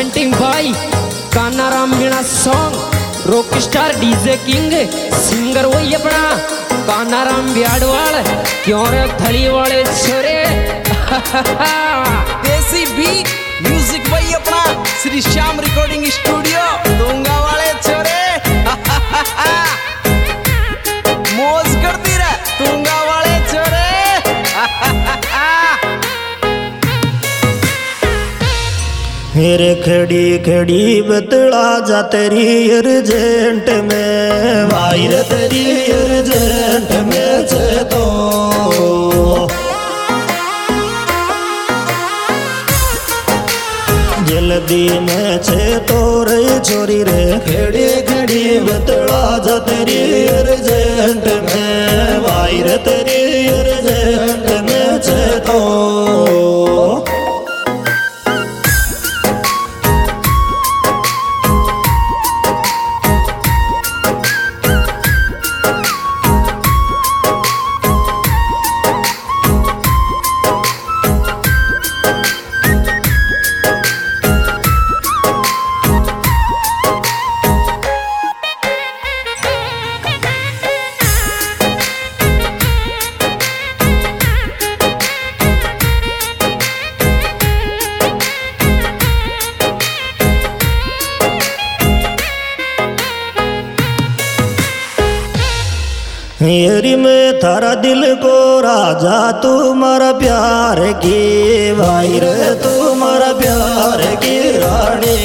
Presenting by Kanaram Meena song rock star DJ king singer वही अपना कानाराम बियाडवाल क्यों रे थली वाले छोरे देसी भी म्यूजिक वही अपना श्री श्याम रिकॉर्डिंग स्टूडियो दूंगा वाले छोरे मौज करती रह दूंगा वाले छोरे मेरे खड़ी खड़ी बतला जा तेरी अर्जेंट में वायर तेरी अर्जेंट में से तो जल्दी में छे तो रे छोरी रे खड़ी खड़ी बतला जा तेरी अर्जेंट में वायर तेरी अर्जेंट में छे तो मेरी में थारा दिल को राजा तुम्हारा प्यार की वायर तुम्हारा प्यार की रानी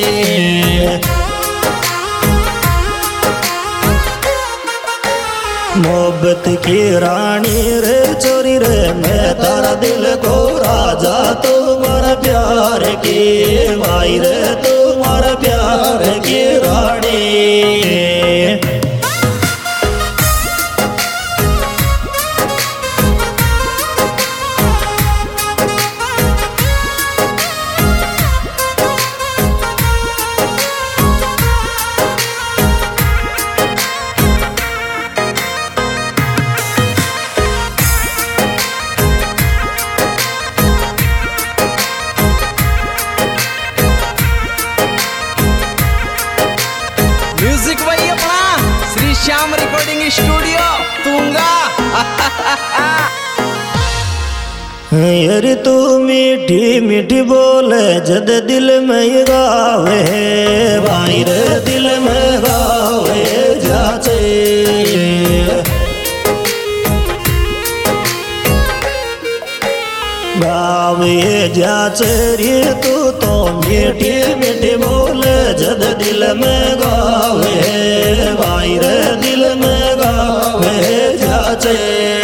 मोहब्बत की रानी रे चोरी रे मैं थारा दिल को राजा तुम्हारा प्यार की वायर तुम्हारा प्यार की रानी म्यूजिक वही अपना श्री श्याम रिकॉर्डिंग स्टूडियो दूंगा यार तू मीठी मीठी बोले जद दिल में गावे वायर दिल में गावे जाचे गावे जाचे रे तू तो मीठी मीठी बोले जद दिल में गावे वायर दिल में गावे जाचे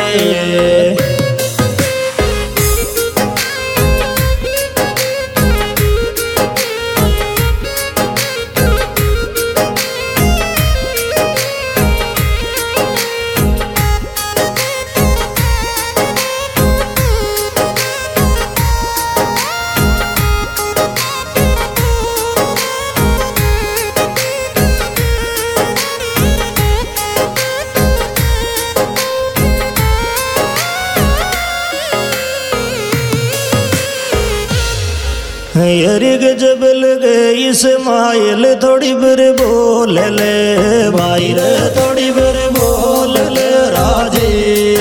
यारी गजब लगे इस्माइल थोड़ी बिर बोल ले वायर थोड़ी बिर बोल ले राजे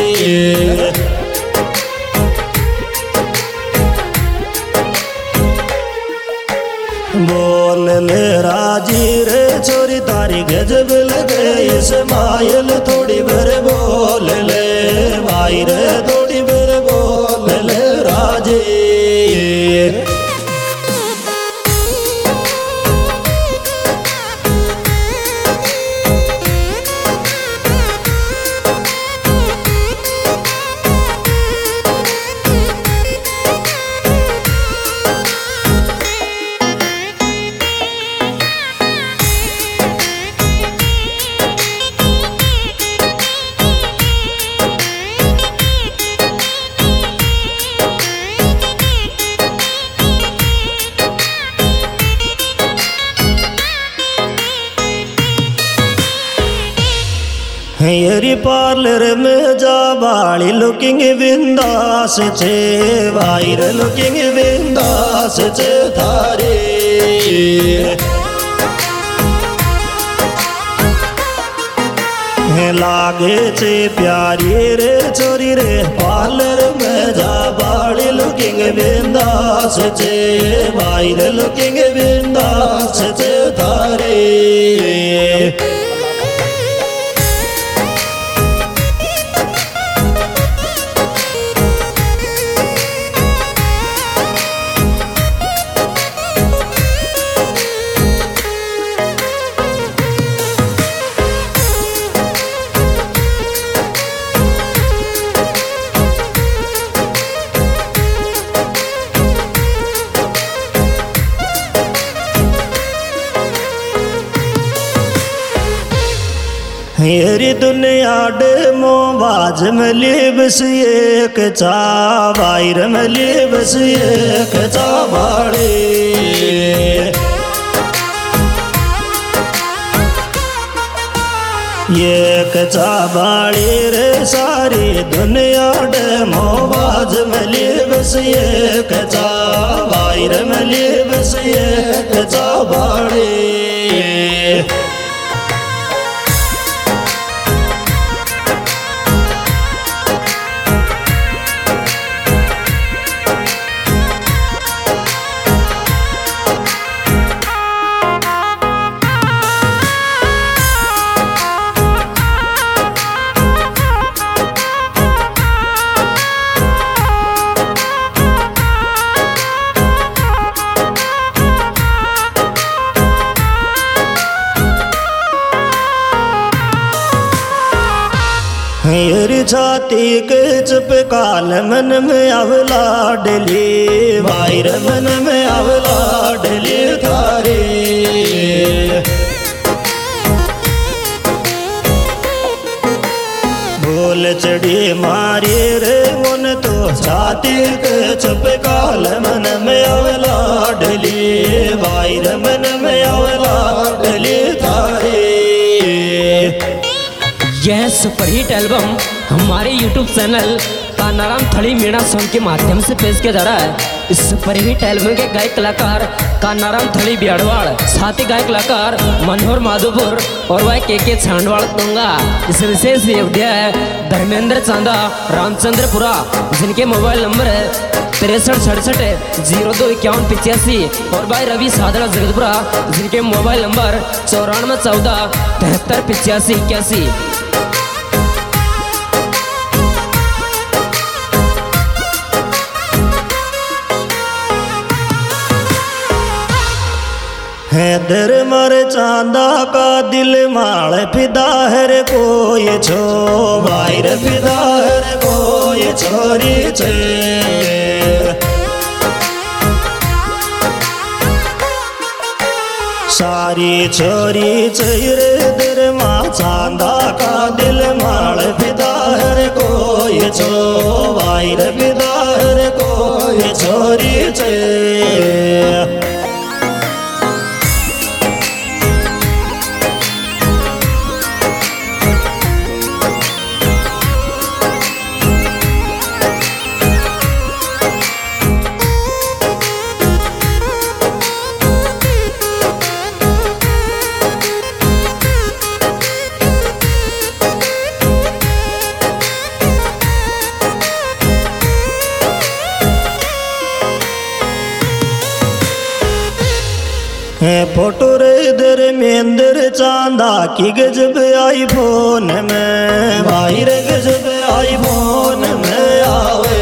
बोल ले राजी रे छोरी तारी गजब लगे इस्माइल थोड़ी बिर बोल ले वायर थोड़ी बिर बोल ले राजे हेरी पार्लर में जा बाड़ी लुकिंग बिंदास छे वायर लुकिंग बिंदास छे थारे लागे छे प्यारी रे छोरी रे पार्लर में जा बाड़ी लुकिंग बिंदास छे भाई रे लुकिंग बिंदास छे थारे हेरी दुनिया डे मोबाज मली बस एक चा वायर मली बस एक चा बाड़े एक चा बाड़े रे सारी दुनिया डे मोबाज मली बस एक चा वायर मली बस एक चा बाड़े हेरी छाती के चुप काल मन में अवला डली वायर मन में अवला डली थारे भूल चढ़ी मारी रे मन तो छाती के चुप काल मन में अवला डली वायर मन में अवला डली थारे यह सुपरहिट एल्बम हमारे YouTube channel Kanaram Thadi Meena song के माध्यम से पेश किया जा रहा है। इस सुपरहिट एल्बम के गायक कलाकार कानाराम थड़ी बियाड़वाड़, साथी गायक कलाकार मनोहर माधोपुर और वह के छांडवाड़ तुंगा। इस विशेष योद्धा है धर्मेंद्र चांदा रामचंद्रपुरा, जिनके मोबाइल नंबर है 6367025185 और भाई रवि सादड़ा जगतपुरा, जिनके मोबाइल नंबर 9414738581। हैदर मर चांदा का दिल माल फिदा हर कोई छो वायर फिदा हर कोई छोरी छे सारी छोरी चेर दर माँ चांदा का दिल माल फिदा हर कोई छो वायर फिदा हर कोई छोरी छे फोटो रे धर्मेंद्र चांदा की गजब आई फोन में भाई रे गजब आई फोन में आवे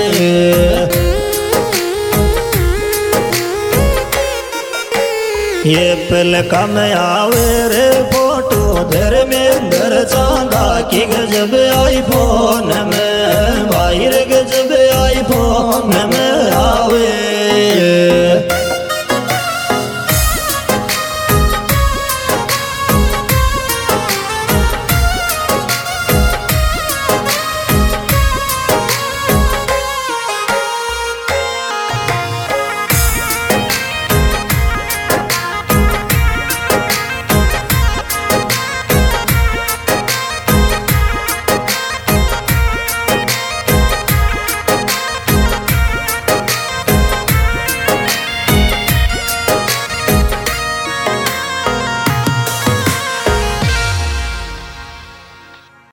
ये पल कम आवे रे फोटो धर्मेंद्र चांदा की गजब आई फोन में भाई रे गजब आई फोन में